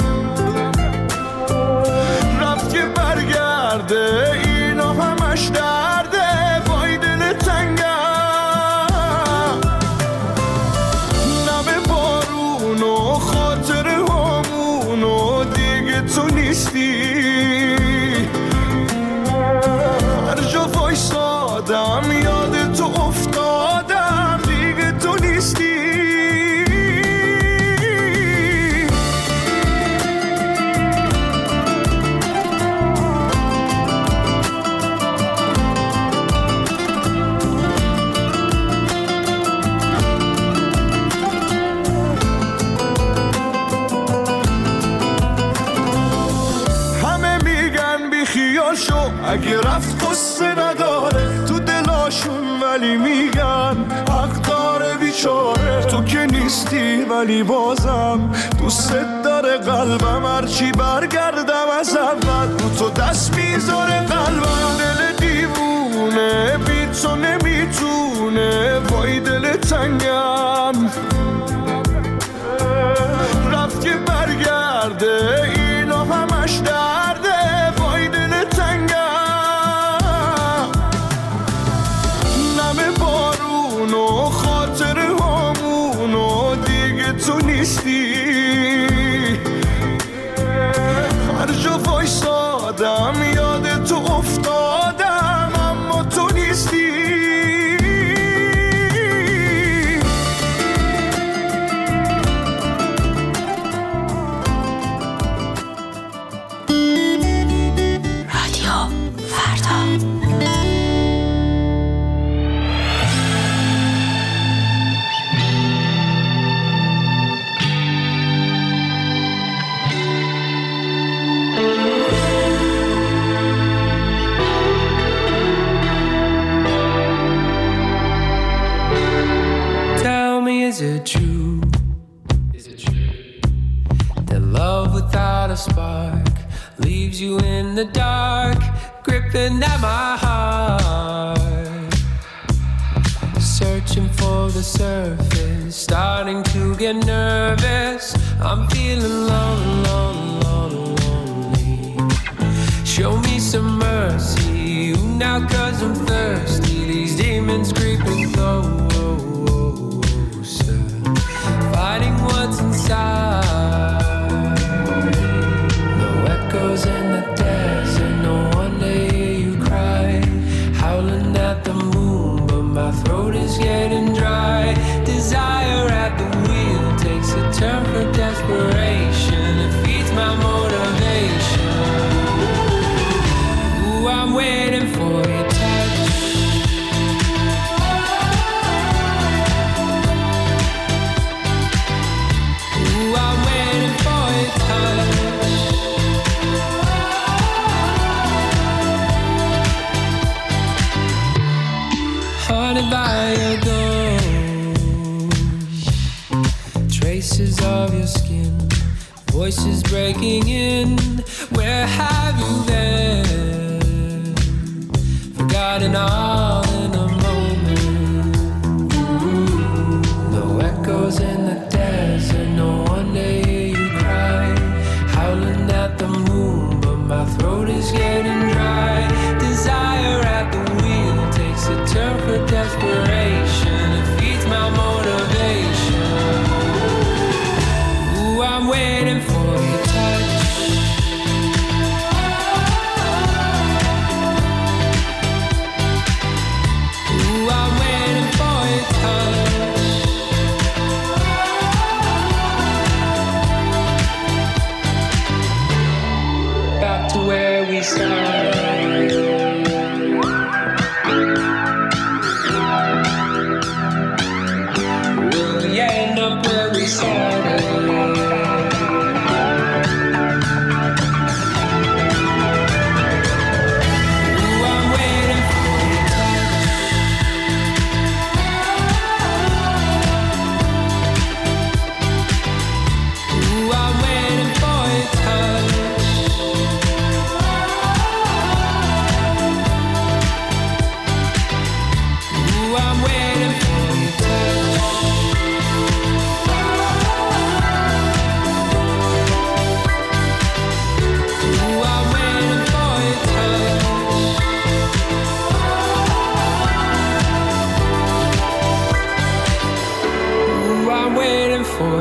رفت که برگرده، اینا همش درده، وای دل تنگم. نم بارون و خاطر همون و دیگه تو نیستی. هر جا وایسادم یاد تو افتادم، دیگه تو نیستی. اگه رفت قصه نداره تو دلاشون، ولی میگن حق داره بیچاره. تو که نیستی ولی بازم دوست داره قلبم، هرچی برگردم از اول رو تو دست میذاره قلبم. دل دیوونه بی تو نمیتونه، وای دل تنگم رفت که برگرده، اینا همش درده، وای دل تنگم. و خاطر همون و دیگه تو نیستی. هر جا وایسادم یاد تو افتادم، اما تو نیستی. رادیو فردا. Is it true? Is it true that love without a spark leaves you in the dark, gripping at my heart, searching for the surface, starting to get nervous. I'm feeling lonely, lonely, lonely, lonely. Show me some mercy now, 'cause I'm thirsty. These demons creeping close, fighting what's inside. No echoes in the desert, no one to hear you cry. Howling at the moon, but my throat is getting dry. Desire at the wheel takes a turn for desperation. It feeds my motivation. Ooh, I'm waiting for your touch. Haunted by your ghost, traces of your skin, voices breaking in. Where have you been? Forgotten all in a moment. No echoes in the desert, no one to hear you cry. Howling at the moon, but my throat is getting dry. Desire at the wheel takes a turn for desperation. It feeds my motivation. Ooh, I'm waiting for your touch.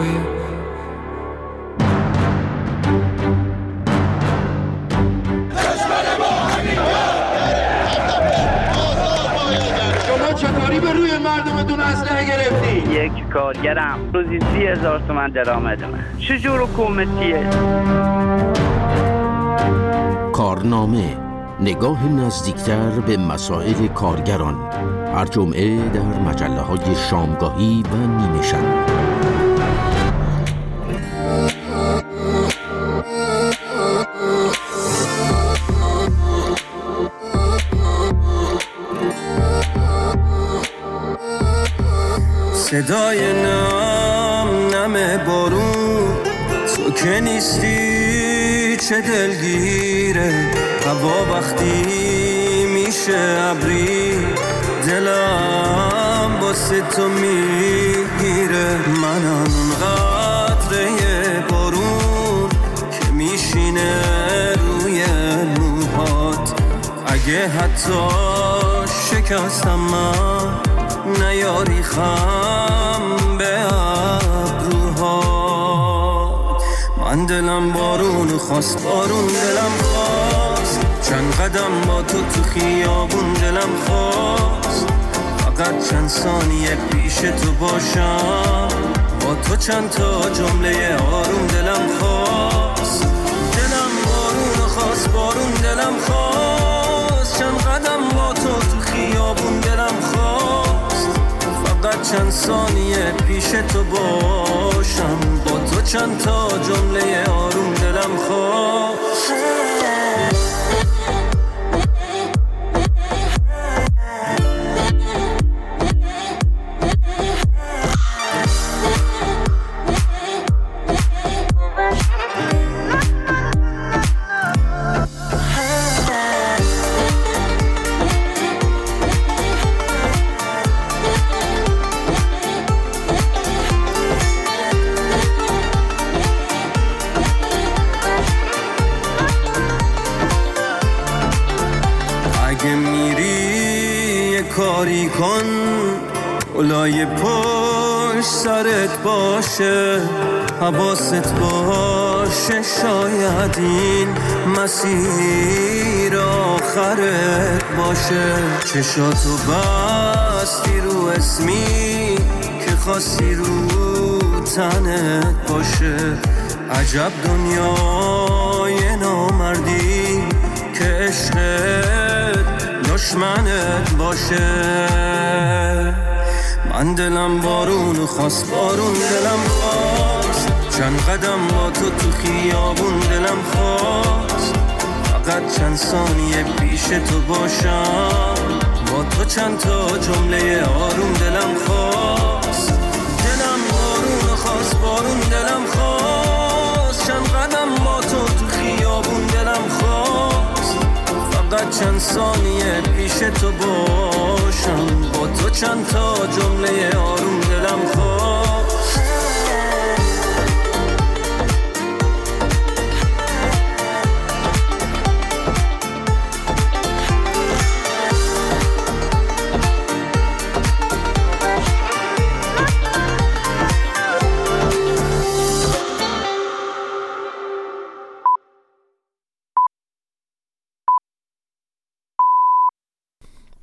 you. شما چطوری به روی مردمتون اسلحه گرفتی؟ یک کارگرم روزی سی هزار تومن درآمدمه. چجور حکومتیه؟ کارنامه، نگاه نزدیکتر به مسائل کارگران، هر جمعه در مجله های شامگاهی و نیمه شب. صدای نم نم بارون، تو که نیستی چه دلگیره. هوا وقتی میشه ابری، دلم واسه تو میگیره. منم اون قطره بارون که میشینه روی موهات. اگه حتی شکستم من، نیاری خم به ابروهات. من دلم بارون خواست، بارون دلم خواست. چند قدم با تو تو خیابون دلم خواست. فقط چند ثانیه پیش تو باشم، با تو چند تا جمله آروم دلم خواست. دلم بارون خواست، بارون دلم خواست. چند قدم با تو تو خیابون دلم خواست. فقط چند ثانیه پیش تو باشم، با تو چند تا جمله آروم دلم خواست. کاری کن اولای پشت سرت باشه، حواست باشه. شاید این مسیر آخرت باشه. چشاتو بستی رو اسمی که خواستی رو تنت باشه. عجب دنیای نامردی که عشقت دشمنت باشه. من دلم بارون خواست، بارون دلم خواست. چند قدم با تو تو خیابون دلم خواست. فقط چند ثانیه پیش تو باشم، با تو چند تا جمله آروم دلم خواست. دلم بارون خواست، بارون دلم خواست. چند قدم با تو تو خیابون دلم خواست. فقط چند ثانیه پیش تو باشم، با تو چند تا جمله آروم دلم خواست.